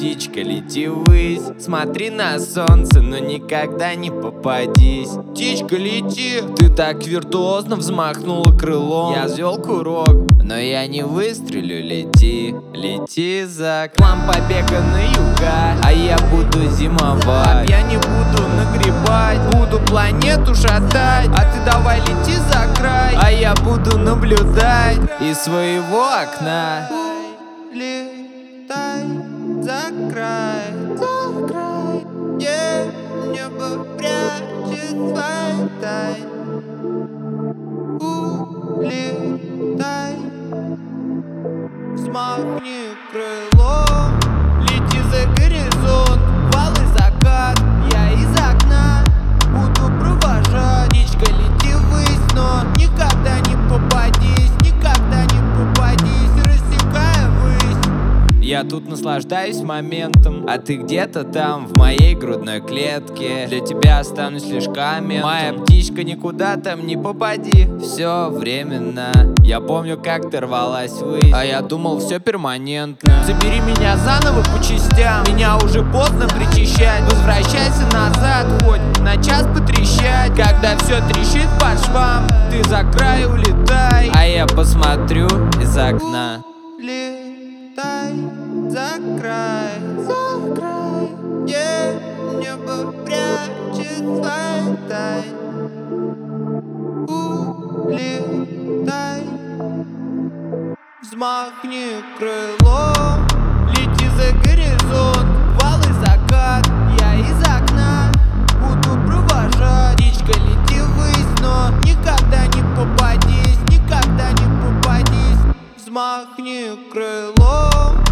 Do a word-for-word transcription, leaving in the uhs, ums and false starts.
птичка, лети ввысь. Смотри на солнце, но никогда не попадись. Птичка, лети, ты так виртуозно взмахнула крылом. Я взвел курок, но я не выстрелю. Лети, лети за план побега на юга, а я буду зимовать. Я не буду нагребать, буду планету шатать. А ты давай лети за край, а я буду наблюдать из своего окна. Летай за край, за край, где небо прячет свои тайны. Улетай, взмахни крылом, лети за горизонт, вал и закат. Я из окна буду провожать. Птичка, лети ввысь, но никогда не попадись, никогда не попадись, рассекая высь. Я тут наслаждаюсь моментом, а ты где-то там, в моей грудной клетке. Для тебя останусь лишь камень. Моя птичка, никуда там не попади, все временно. Я помню, как ты рвалась ввысь, а я думал, все перманентно. Забери меня заново по частям, меня уже поздно причащать. Возвращайся назад, хоть на час потрещать. Когда все трещит по швам, ты за край улетай, а я посмотрю из окна. Летай за край, за край, где небо прячет свои тайны. Улетай, взмахни крылом, лети за горизонт, вал и закат. Я из окна буду провожать. Птичка, лети ввысь, но никогда не попадись, никогда не попадись. Взмахни крылом.